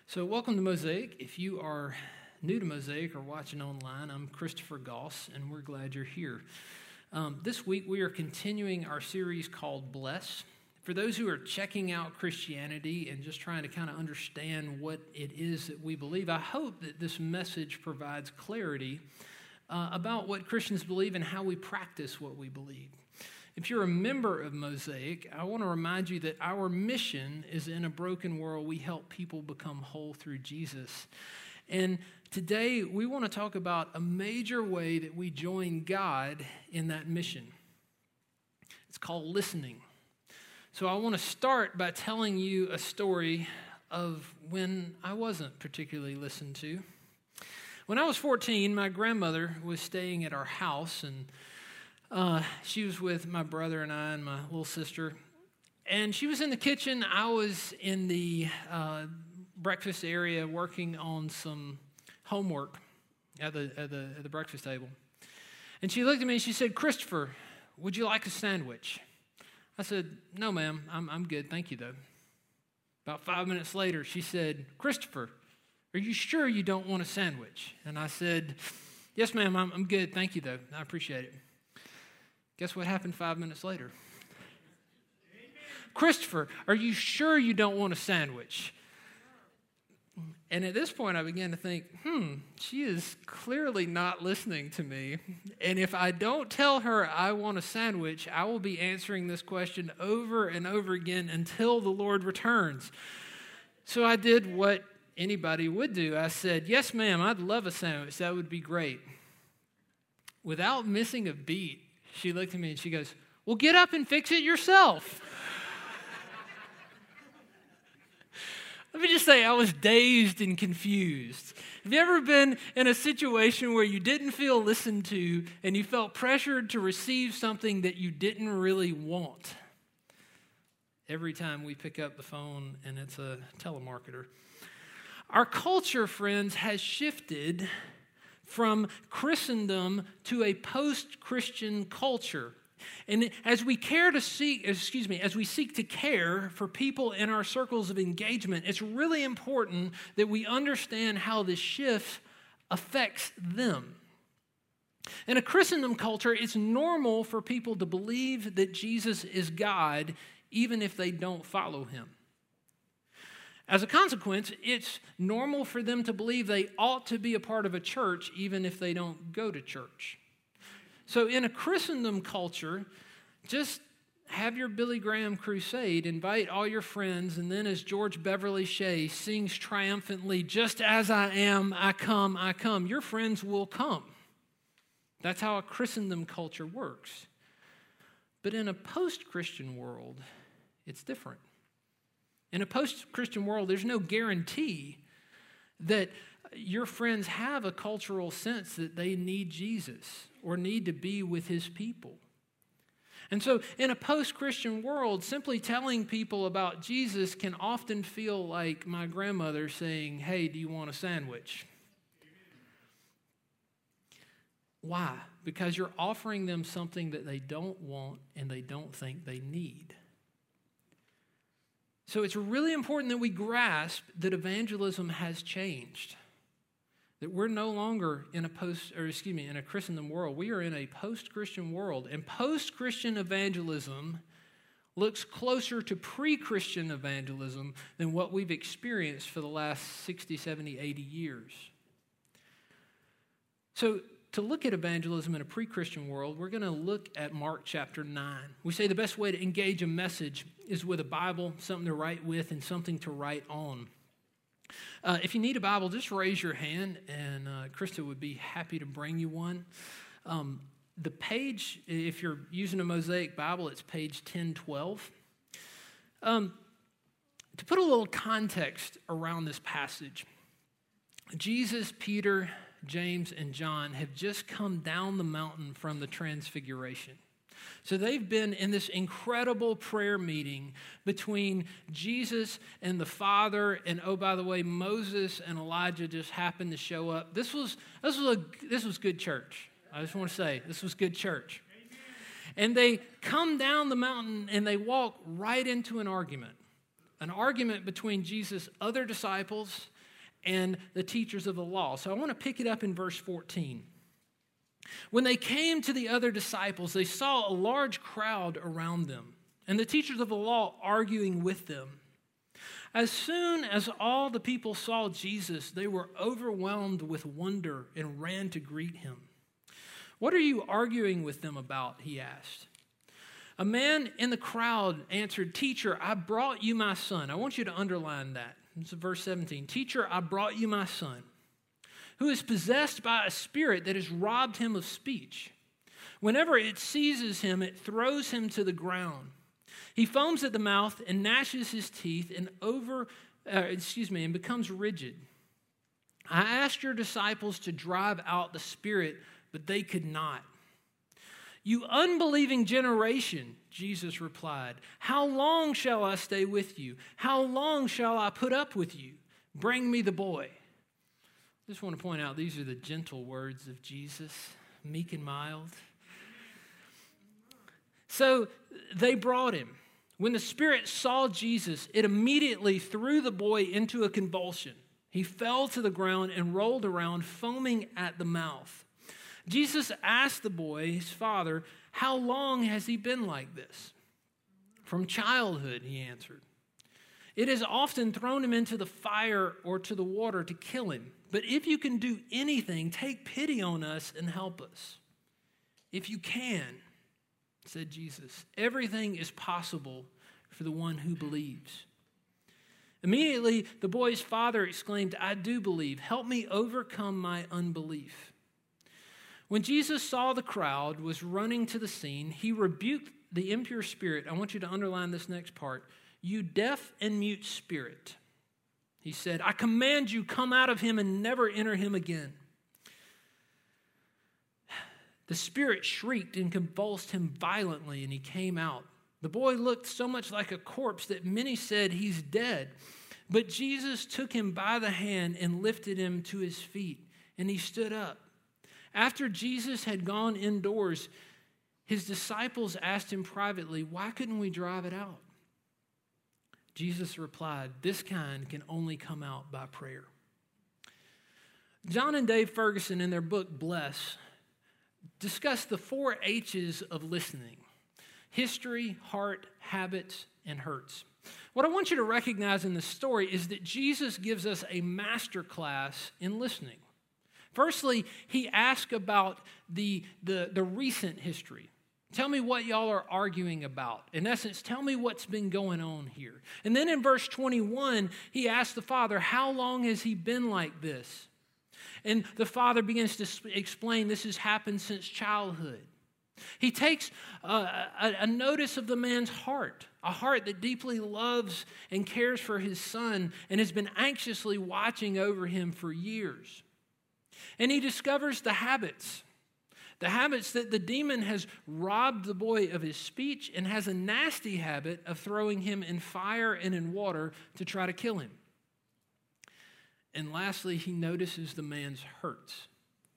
So welcome to Mosaic. If you are new to Mosaic or watching online, I'm Christopher Goss, and we're glad you're here. This week we are continuing our series called Bless. For those who are checking out Christianity and just trying to kind of understand what it is that we believe, I hope that this message provides clarity about what Christians believe and how we practice what we believe. If you're a member of Mosaic, I want to remind you that our mission is in a broken world. We help people become whole through Jesus. And today we want to talk about a major way that we join God in that mission. It's called listening. So I want to start by telling you a story of when I wasn't particularly listened to. When I was 14, my grandmother was staying at our house, and she was with my brother and I and my little sister. And she was in the kitchen. I was in the breakfast area working on some homework at the breakfast table. And she looked at me and she said, "Christopher, would you like a sandwich?" I said, "No, ma'am, I'm good, thank you, though." About 5 minutes later, she said, "Christopher, are you sure you don't want a sandwich?" And I said, "Yes, ma'am, I'm good, thank you, though. I appreciate it." Guess what happened 5 minutes later? "Christopher, are you sure you don't want a sandwich?" And at this point, I began to think, she is clearly not listening to me. And if I don't tell her I want a sandwich, I will be answering this question over and over again until the Lord returns. So I did what anybody would do. I said, "Yes, ma'am, I'd love a sandwich. That would be great." Without missing a beat, she looked at me and she goes, "Well, get up and fix it yourself." Let me just say, I was dazed and confused. Have you ever been in a situation where you didn't feel listened to and you felt pressured to receive something that you didn't really want? Every time we pick up the phone and it's a telemarketer. Our culture, friends, has shifted from Christendom to a post-Christian culture. And as we seek to care for people in our circles of engagement, it's really important that we understand how this shift affects them. In a Christendom culture, it's normal for people to believe that Jesus is God, even if they don't follow him. As a consequence, it's normal for them to believe they ought to be a part of a church, even if they don't go to church. So in a Christendom culture, just have your Billy Graham crusade, invite all your friends, and then as George Beverly Shea sings triumphantly, "Just as I am, I come," your friends will come. That's how a Christendom culture works. But in a post-Christian world, it's different. In a post-Christian world, there's no guarantee that your friends have a cultural sense that they need Jesus or need to be with his people. And so in a post-Christian world, simply telling people about Jesus can often feel like my grandmother saying, "Hey, do you want a sandwich?" Why? Because you're offering them something that they don't want and they don't think they need. So it's really important that we grasp that evangelism has changed. That we're no longer in a Christendom world. We are in a post-Christian world. And post-Christian evangelism looks closer to pre-Christian evangelism than what we've experienced for the last 60, 70, 80 years. So to look at evangelism in a pre-Christian world, we're going to look at Mark chapter 9. We say the best way to engage a message is with a Bible, something to write with, and something to write on. If you need a Bible, just raise your hand, and Krista would be happy to bring you one. The page, if you're using a Mosaic Bible, it's page 1012. To put a little context around this passage, Jesus, Peter, James, and John have just come down the mountain from the Transfiguration. So they've been in this incredible prayer meeting between Jesus and the Father, and oh, by the way, Moses and Elijah just happened to show up. This was good church. I just want to say, this was good church. Amen. And they come down the mountain and they walk right into an argument between Jesus' other disciples and the teachers of the law. So I want to pick it up in verse 14. When they came to the other disciples, they saw a large crowd around them, and the teachers of the law arguing with them. As soon as all the people saw Jesus, they were overwhelmed with wonder and ran to greet him. "What are you arguing with them about?" he asked. A man in the crowd answered, "Teacher, I brought you my son." I want you to underline that. This is verse 17. "Teacher, I brought you my son, who is possessed by a spirit that has robbed him of speech. Whenever it seizes him, it throws him to the ground. He foams at the mouth and gnashes his teeth and becomes rigid. I asked your disciples to drive out the spirit, but they could not." "You unbelieving generation," Jesus replied, "how long shall I stay with you? How long shall I put up with you? Bring me the boy." I just want to point out, these are the gentle words of Jesus, meek and mild. So they brought him. When the spirit saw Jesus, it immediately threw the boy into a convulsion. He fell to the ground and rolled around, foaming at the mouth. Jesus asked the boy, his father, "How long has he been like this?" "From childhood," he answered. "It has often thrown him into the fire or to the water to kill him. But if you can do anything, take pity on us and help us." "If you can," said Jesus, "everything is possible for the one who believes." Immediately, the boy's father exclaimed, "I do believe. Help me overcome my unbelief." When Jesus saw the crowd was running to the scene, he rebuked the impure spirit. I want you to underline this next part. "You deaf and mute spirit," he said, "I command you, come out of him and never enter him again." The spirit shrieked and convulsed him violently, and he came out. The boy looked so much like a corpse that many said, "He's dead." But Jesus took him by the hand and lifted him to his feet, and he stood up. After Jesus had gone indoors, his disciples asked him privately, "Why couldn't we drive it out?" Jesus replied, "This kind can only come out by prayer." John and Dave Ferguson, in their book Bless, discuss the 4 H's of listening: history, heart, habits, and hurts. What I want you to recognize in this story is that Jesus gives us a master class in listening. Firstly, he asks about the recent history. Tell me what y'all are arguing about. In essence, tell me what's been going on here. And then in verse 21, he asks the father, "How long has he been like this?" And the father begins to explain this has happened since childhood. He takes a notice of the man's heart, a heart that deeply loves and cares for his son and has been anxiously watching over him for years. And he discovers the habits that the demon has robbed the boy of his speech and has a nasty habit of throwing him in fire and in water to try to kill him. And lastly, he notices the man's hurts.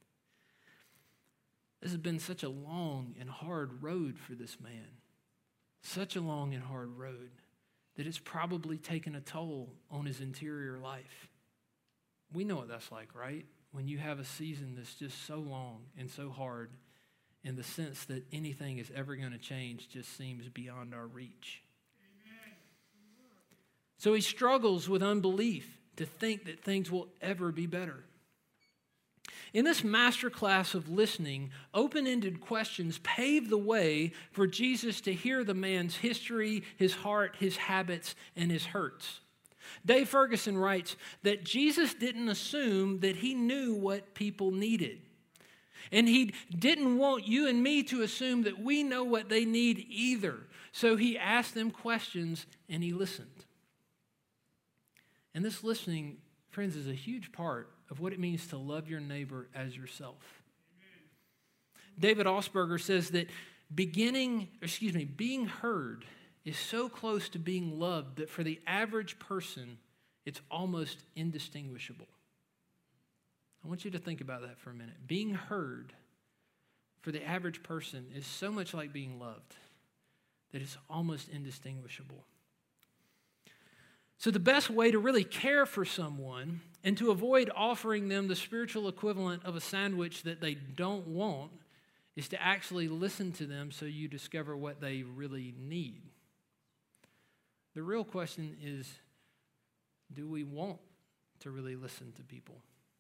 This has been such a long and hard road for this man. Such a long and hard road that it's probably taken a toll on his interior life. We know what that's like, right? When you have a season that's just so long and so hard, in the sense that anything is ever going to change just seems beyond our reach. Amen. So he struggles with unbelief to think that things will ever be better. In this masterclass of listening, open-ended questions pave the way for Jesus to hear the man's history, his heart, his habits, and his hurts. Dave Ferguson writes that Jesus didn't assume that he knew what people needed. And he didn't want you and me to assume that we know what they need either. So he asked them questions and he listened. And this listening, friends, is a huge part of what it means to love your neighbor as yourself. Amen. David Augsburger says that being heard is so close to being loved that for the average person, it's almost indistinguishable. I want you to think about that for a minute. Being heard for the average person is so much like being loved that it's almost indistinguishable. So the best way to really care for someone and to avoid offering them the spiritual equivalent of a sandwich that they don't want is to actually listen to them so you discover what they really need. The real question is, do we want to really listen to people?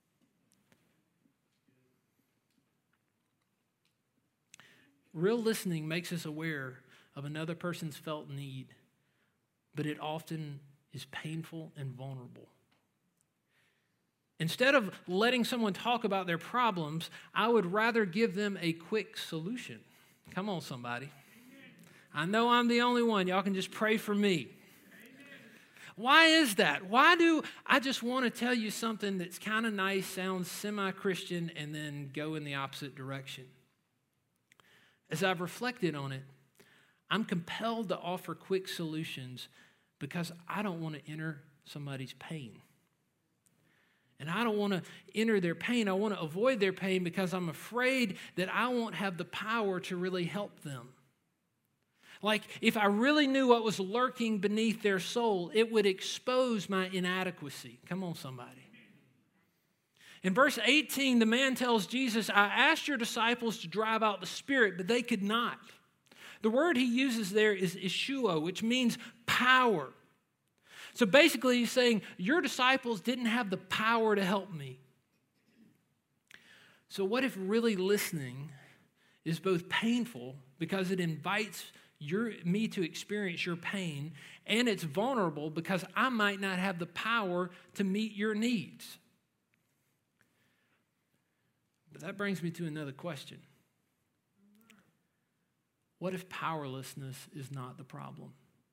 Real listening makes us aware of another person's felt need, but it often is painful and vulnerable. Instead of letting someone talk about their problems, I would rather give them a quick solution. Come on, somebody. I know I'm the only one. Y'all can just pray for me. Why is that? Why do I just want to tell you something that's kind of nice, sounds semi-Christian, and then go in the opposite direction? As I've reflected on it, I'm compelled to offer quick solutions because I don't want to enter somebody's pain. And I don't want to enter their pain. I want to avoid their pain because I'm afraid that I won't have the power to really help them. Like, if I really knew what was lurking beneath their soul, it would expose my inadequacy. Come on, somebody. In verse 18, the man tells Jesus, I asked your disciples to drive out the spirit, but they could not. The word he uses there is ishuo, which means power. So basically he's saying, your disciples didn't have the power to help me. So what if really listening is both painful because it invites me to experience your pain, and it's vulnerable because I might not have the power to meet your needs? But that brings me to another question. What if powerlessness is not the problem?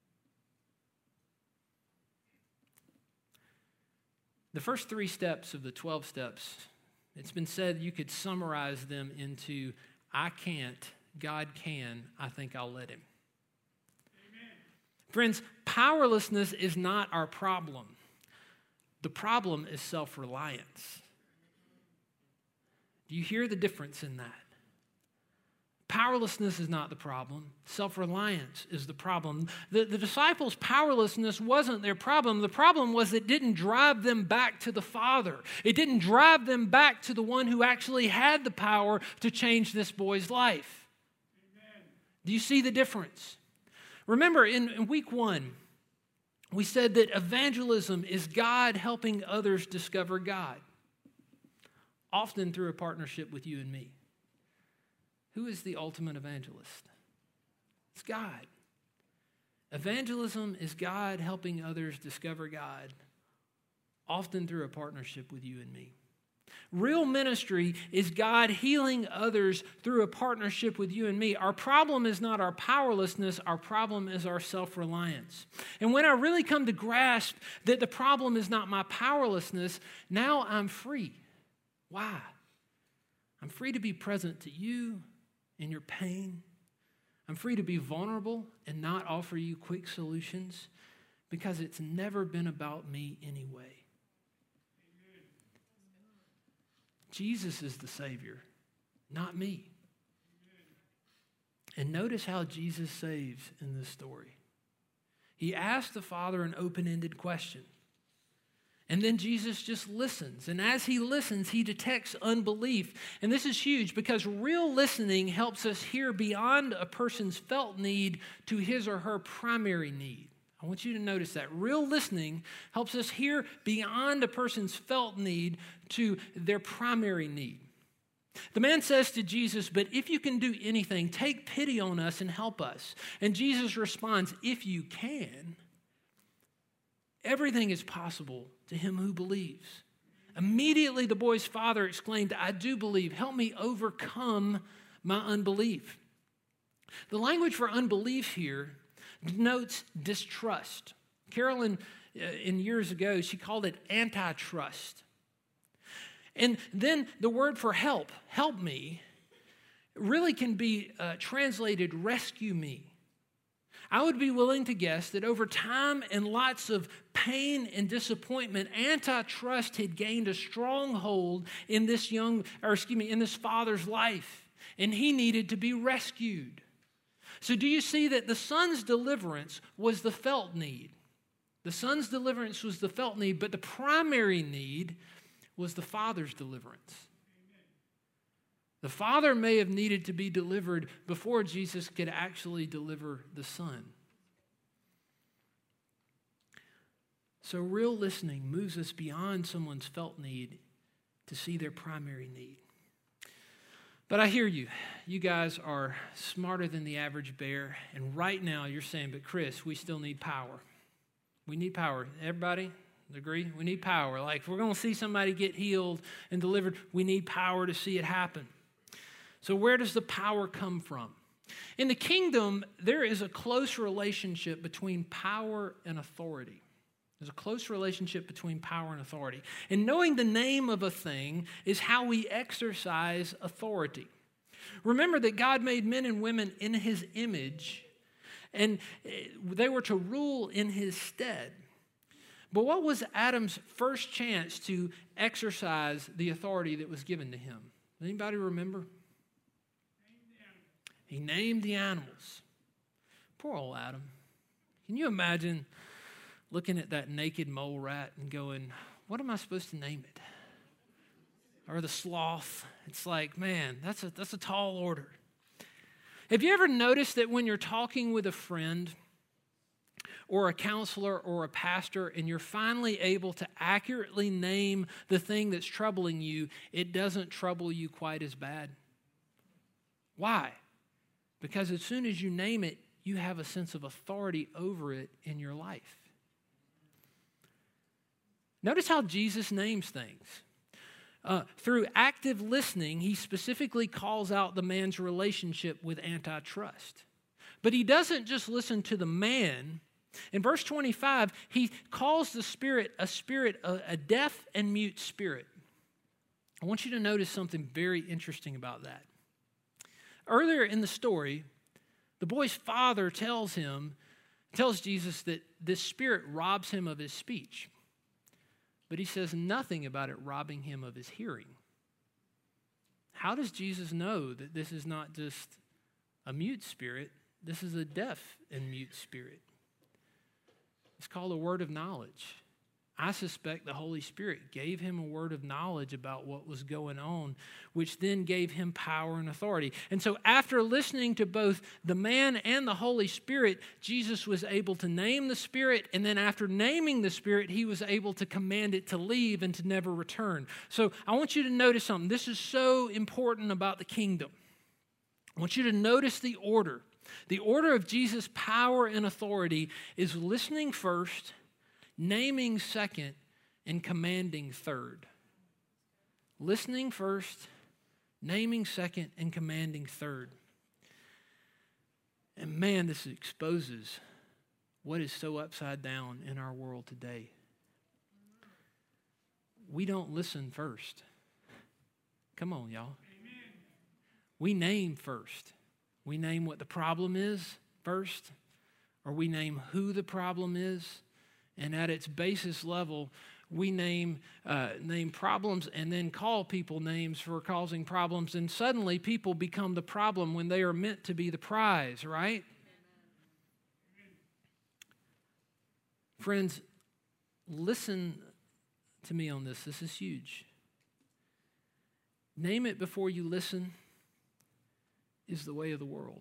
The first 3 steps of the 12 steps, it's been said you could summarize them into, I can't, God can, I think I'll let him. Amen. Friends, powerlessness is not our problem. The problem is self-reliance. Do you hear the difference in that? Powerlessness is not the problem. Self-reliance is the problem. The disciples' powerlessness wasn't their problem. The problem was it didn't drive them back to the Father. It didn't drive them back to the one who actually had the power to change this boy's life. Amen. Do you see the difference? Remember, in week 1, we said that evangelism is God helping others discover God, often through a partnership with you and me. Who is the ultimate evangelist? It's God. Evangelism is God helping others discover God, often through a partnership with you and me. Real ministry is God healing others through a partnership with you and me. Our problem is not our powerlessness. Our problem is our self-reliance. And when I really come to grasp that the problem is not my powerlessness, now I'm free. Why? I'm free to be present to you in your pain. I'm free to be vulnerable and not offer you quick solutions because it's never been about me anyway. Amen. Jesus is the Savior, not me. Amen. And notice how Jesus saves in this story. He asked the Father an open-ended question. And then Jesus just listens. And as he listens, he detects unbelief. And this is huge because real listening helps us hear beyond a person's felt need to his or her primary need. I want you to notice that. Real listening helps us hear beyond a person's felt need to their primary need. The man says to Jesus, but if you can do anything, take pity on us and help us. And Jesus responds, if you can. Everything is possible to him who believes. Immediately the boy's father exclaimed, I do believe. Help me overcome my unbelief. The language for unbelief here denotes distrust. Carolyn, in years ago, she called it antitrust. And then the word for help me, really can be translated rescue me. I would be willing to guess that over time and lots of pain and disappointment, antitrust had gained a stronghold in this in this father's life, and he needed to be rescued. So do you see that the son's deliverance was the felt need? The Son's deliverance was the felt need, but the primary need was the Father's deliverance. The Father may have needed to be delivered before Jesus could actually deliver the Son. So real listening moves us beyond someone's felt need to see their primary need. But I hear you. You guys are smarter than the average bear. And right now you're saying, but Chris, we still need power. We need power. Everybody agree? We need power. Like if we're going to see somebody get healed and delivered, we need power to see it happen. So where does the power come from? In the kingdom, there is a close relationship between power and authority. There's a close relationship between power and authority. And knowing the name of a thing is how we exercise authority. Remember that God made men and women in his image, and they were to rule in his stead. But what was Adam's first chance to exercise the authority that was given to him? Anybody remember? He named the animals. Poor old Adam. Can you imagine looking at that naked mole rat and going, what am I supposed to name it? Or the sloth. It's like, man, that's a tall order. Have you ever noticed that when you're talking with a friend or a counselor or a pastor and you're finally able to accurately name the thing that's troubling you, it doesn't trouble you quite as bad? Why? Because as soon as you name it, you have a sense of authority over it in your life. Notice how Jesus names things. Through active listening, he specifically calls out the man's relationship with antitrust. But he doesn't just listen to the man. In verse 25, he calls the spirit, a deaf and mute spirit. I want you to notice something very interesting about that. Earlier in the story, the boy's father tells Jesus that this spirit robs him of his speech. But he says nothing about it robbing him of his hearing. How does Jesus know that this is not just a mute spirit? This is a deaf and mute spirit. It's called a word of knowledge. I suspect the Holy Spirit gave him a word of knowledge about what was going on, which then gave him power and authority. And so after listening to both the man and the Holy Spirit, Jesus was able to name the spirit, and then after naming the spirit, he was able to command it to leave and to never return. So I want you to notice something. This is so important about the kingdom. I want you to notice the order. The order of Jesus' power and authority is listening first, naming second, and commanding third. Listening first, naming second, and commanding third. And man, this exposes what is so upside down in our world today. We don't listen first. Come on, y'all. Amen. We name first. We name what the problem is first, or we name who the problem is. And at its basis level, we name problems and then call people names for causing problems. And suddenly people become the problem when they are meant to be the prize, right? Amen. Friends, listen to me on this. This is huge. Name it before you listen is the way of the world.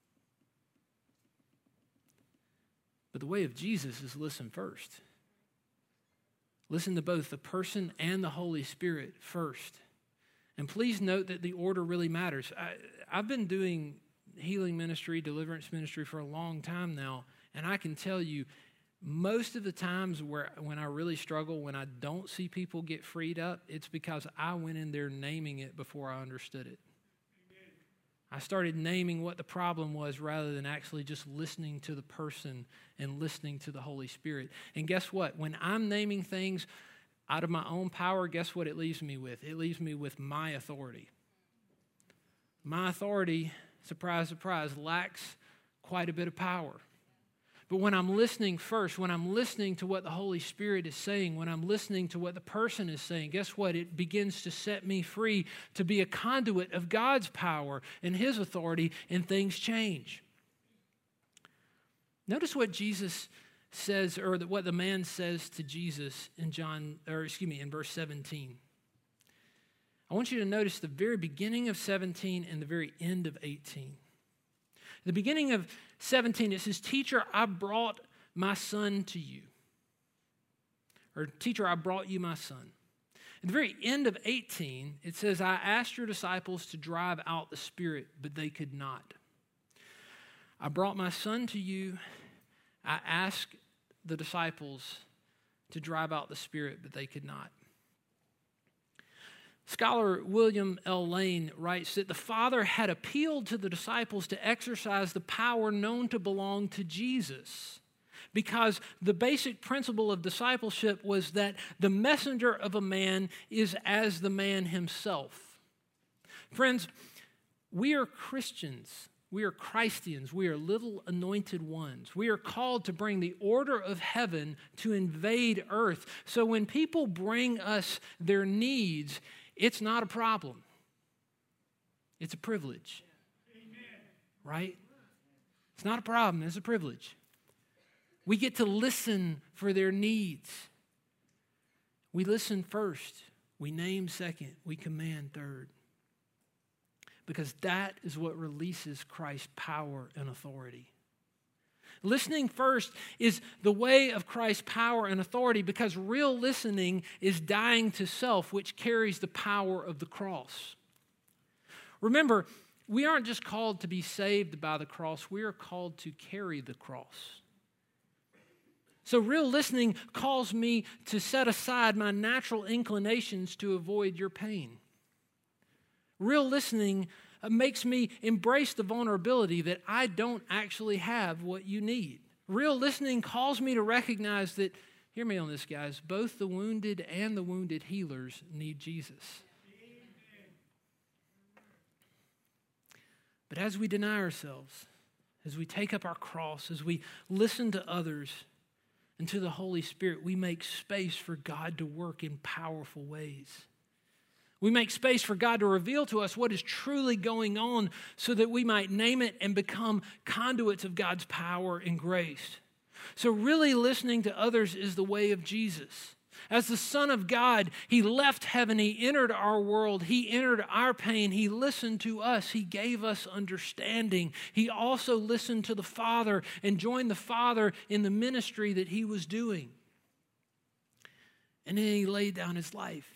But the way of Jesus is listen first. Listen to both the person and the Holy Spirit first. And please note that the order really matters. I've been doing healing ministry, deliverance ministry for a long time now, and I can tell you most of the times when I really struggle, when I don't see people get freed up, it's because I went in there naming it before I understood it. I started naming what the problem was rather than actually just listening to the person and listening to the Holy Spirit. And guess what? When I'm naming things out of my own power, guess what it leaves me with? It leaves me with my authority. My authority, surprise, surprise, lacks quite a bit of power. But when I'm listening first, when I'm listening to what the Holy Spirit is saying, when I'm listening to what the person is saying, guess what? It begins to set me free to be a conduit of God's power and His authority, and things change. Notice what Jesus says, or what the man says to Jesus in in verse 17. I want you to notice the very beginning of 17 and the very end of 18. The beginning of 17, it says, "Teacher, I brought my son to you." Or, "Teacher, I brought you my son." At the very end of 18, it says, "I asked your disciples to drive out the spirit, but they could not." I brought my son to you. I asked the disciples to drive out the spirit, but they could not. Scholar William L. Lane writes that the Father had appealed to the disciples to exercise the power known to belong to Jesus, because the basic principle of discipleship was that the messenger of a man is as the man himself. Friends, we are Christians. We are Christians. We are little anointed ones. We are called to bring the order of heaven to invade earth. So when people bring us their needs, it's not a problem. It's a privilege. Amen. Right? It's not a problem. It's a privilege. We get to listen for their needs. We listen first. We name second. We command third. Because that is what releases Christ's power and authority. Listening first is the way of Christ's power and authority, because real listening is dying to self, which carries the power of the cross. Remember, we aren't just called to be saved by the cross, we are called to carry the cross. So real listening calls me to set aside my natural inclinations to avoid your pain. Real listening makes me embrace the vulnerability that I don't actually have what you need. Real listening calls me to recognize that, hear me on this, guys, both the wounded and the wounded healers need Jesus. But as we deny ourselves, as we take up our cross, as we listen to others and to the Holy Spirit, we make space for God to work in powerful ways. We make space for God to reveal to us what is truly going on so that we might name it and become conduits of God's power and grace. So really listening to others is the way of Jesus. As the Son of God, He left heaven, He entered our world, He entered our pain, He listened to us, He gave us understanding. He also listened to the Father and joined the Father in the ministry that He was doing. And then He laid down His life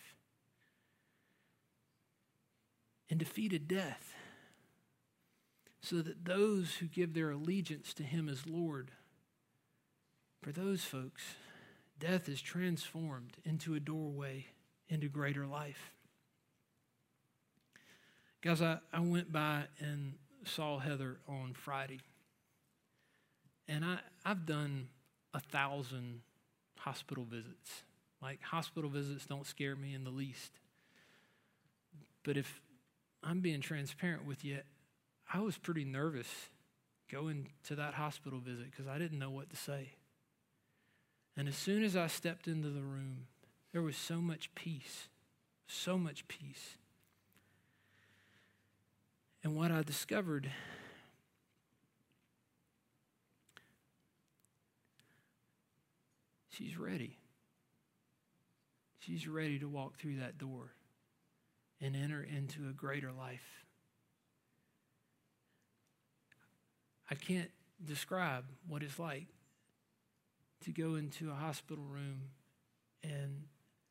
and defeated death, so that those who give their allegiance to Him as Lord, for those folks, death is transformed into a doorway into greater life. Guys, I went by and saw Heather on Friday, and I've done 1,000 hospital visits. Like, hospital visits don't scare me in the least. But if I'm being transparent with you, I was pretty nervous going to that hospital visit because I didn't know what to say. And as soon as I stepped into the room, there was so much peace, so much peace. And what I discovered, she's ready. She's ready to walk through that door and enter into a greater life. I can't describe what it's like to go into a hospital room and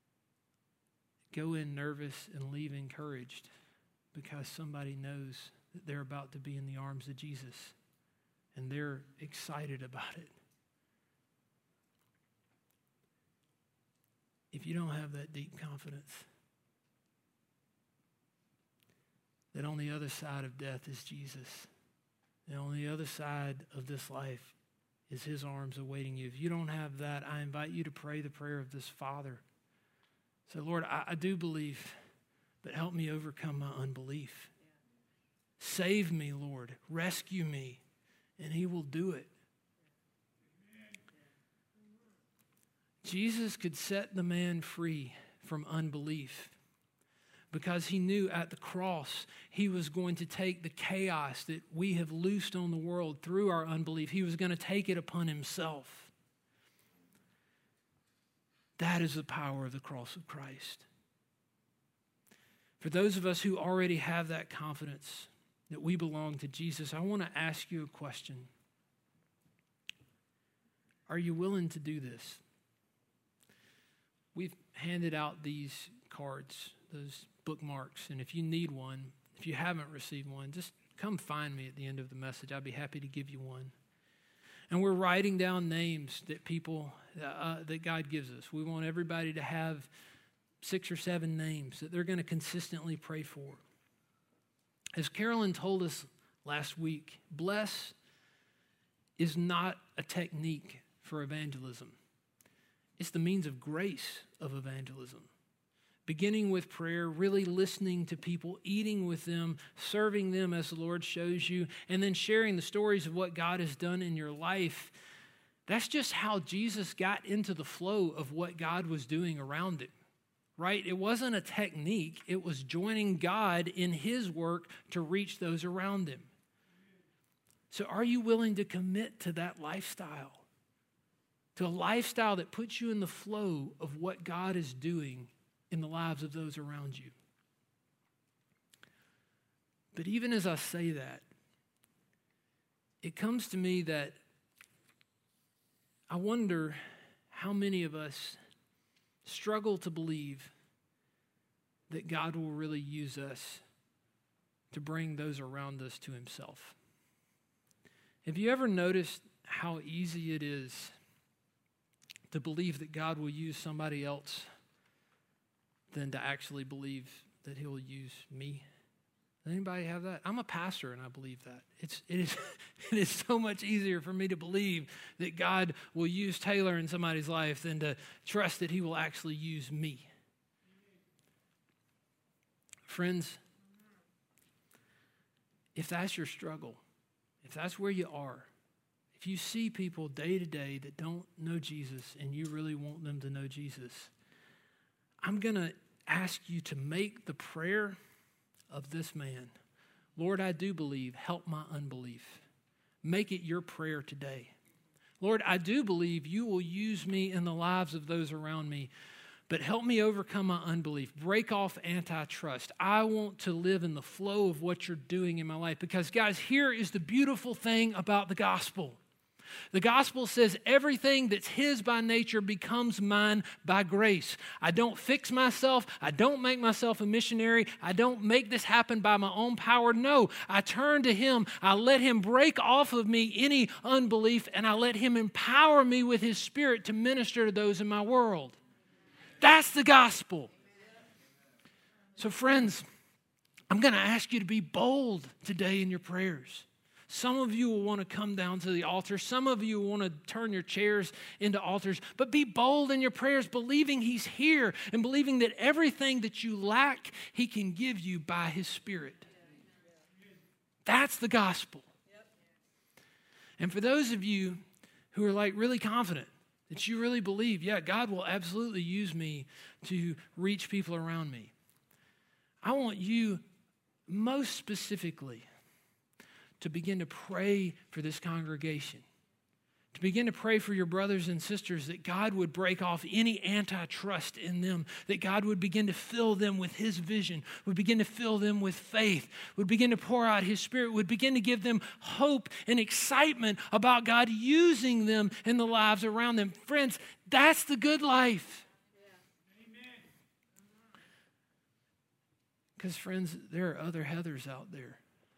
go in nervous and leave encouraged because somebody knows that they're about to be in the arms of Jesus and they're excited about it. If you don't have that deep confidence that on the other side of death is Jesus, and on the other side of this life is His arms awaiting you. If you don't have that, I invite you to pray the prayer of this Father. Say, Lord, I do believe, but help me overcome my unbelief. Save me, Lord. Rescue me, and He will do it. Jesus could set the man free from unbelief because He knew at the cross He was going to take the chaos that we have loosed on the world through our unbelief. He was going to take it upon Himself. That is the power of the cross of Christ. For those of us who already have that confidence that we belong to Jesus, I want to ask you a question. Are you willing to do this? We've handed out these cards, those bookmarks, and if you need one, if you haven't received one, just come find me at the end of the message. I'd be happy to give you one. And we're writing down names that people, that God gives us. We want everybody to have 6 or 7 names that they're going to consistently pray for. As Carolyn told us last week, bless is not a technique for evangelism. It's the means of grace of evangelism. Beginning with prayer, really listening to people, eating with them, serving them as the Lord shows you, and then sharing the stories of what God has done in your life. That's just how Jesus got into the flow of what God was doing around him. Right? It wasn't a technique. It was joining God in his work to reach those around him. So are you willing to commit to that lifestyle? To a lifestyle that puts you in the flow of what God is doing in the lives of those around you? But even as I say that, it comes to me that I wonder how many of us struggle to believe that God will really use us to bring those around us to himself. Have you ever noticed how easy it is to believe that God will use somebody else than to actually believe that he will use me? Does anybody have that? I'm a pastor and I believe that. It is so much easier for me to believe that God will use Taylor in somebody's life than to trust that he will actually use me. Friends, if that's your struggle, if that's where you are, if you see people day to day that don't know Jesus and you really want them to know Jesus, I'm going to ask you to make the prayer of this man. Lord, I do believe. Help my unbelief. Make it your prayer today. Lord, I do believe you will use me in the lives of those around me, but help me overcome my unbelief. Break off antitrust. I want to live in the flow of what you're doing in my life. Because, guys, here is the beautiful thing about the gospel. The gospel says everything that's his by nature becomes mine by grace. I don't fix myself. I don't make myself a missionary. I don't make this happen by my own power. No, I turn to him. I let him break off of me any unbelief, and I let him empower me with his spirit to minister to those in my world. That's the gospel. So, friends, I'm going to ask you to be bold today in your prayers. Some of you will want to come down to the altar. Some of you will want to turn your chairs into altars. But be bold in your prayers, believing he's here and believing that everything that you lack, he can give you by his Spirit. That's the gospel. And for those of you who are like really confident that you really believe, yeah, God will absolutely use me to reach people around me, I want you most specifically to begin to pray for this congregation, to begin to pray for your brothers and sisters that God would break off any antitrust in them, that God would begin to fill them with his vision, would begin to fill them with faith, would begin to pour out his Spirit, would begin to give them hope and excitement about God using them in the lives around them. Friends, that's the good life. Because, friends, there are other Heathers out there.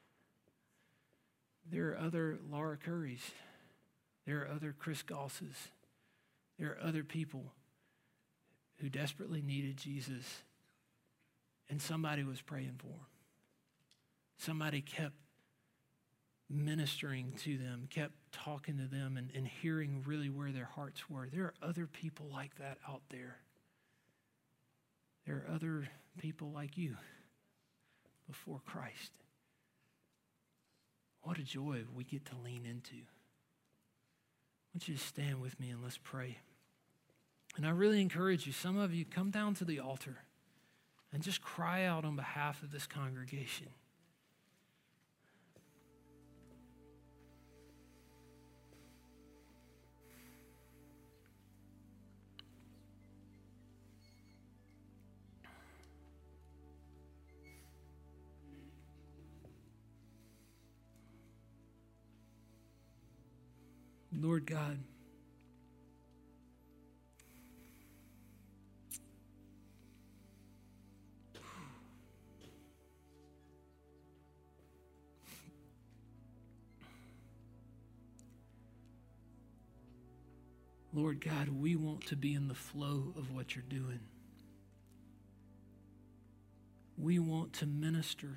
There are other Laura Currys. There are other Chris Gosses. There are other people who desperately needed Jesus, and somebody was praying for them. Somebody kept ministering to them, kept talking to them and hearing really where their hearts were. There are other people like that out there. There are other people like you before Christ. What a joy we get to lean into. I want you to stand with me and let's pray. And I really encourage you, some of you, come down to the altar and just cry out on behalf of this congregation. Lord God, Lord God, we want to be in the flow of what you're doing. We want to minister.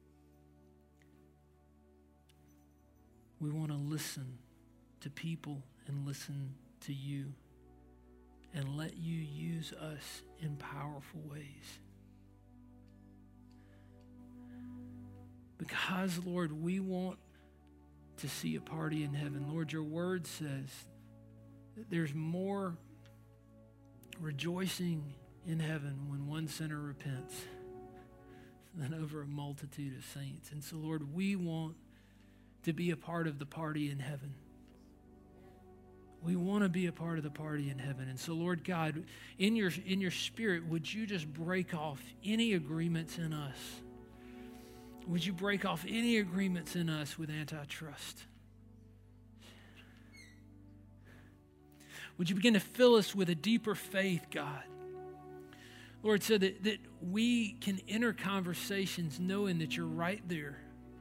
We want to listen to people and listen to you and let you use us in powerful ways. Because, Lord, we want to see a party in heaven. Lord, your word says that there's more rejoicing in heaven when one sinner repents than over a multitude of saints. And so, Lord, we want to be a part of the party in heaven. We want to be a part of the party in heaven. And so, Lord God, in your spirit, would you just break off any agreements in us? Would you break off any agreements in us with antitrust? Would you begin to fill us with a deeper faith, God? Lord, so that we can enter conversations knowing that you're right there.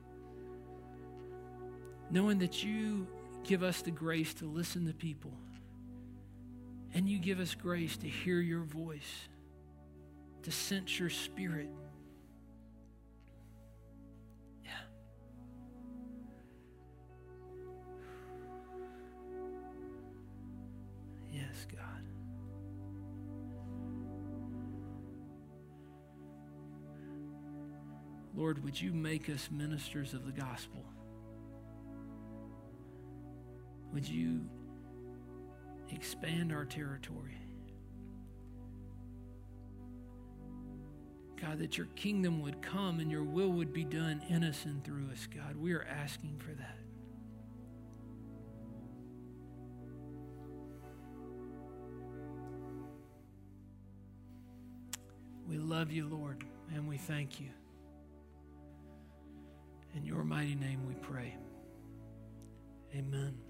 Knowing that you give us the grace to listen to people. And you give us grace to hear your voice, to sense your spirit. Yeah. Yes, God. Lord, would you make us ministers of the gospel? Would you expand our territory? God, that your kingdom would come and your will would be done in us and through us, God. We are asking for that. We love you, Lord, and we thank you. In your mighty name we pray. Amen.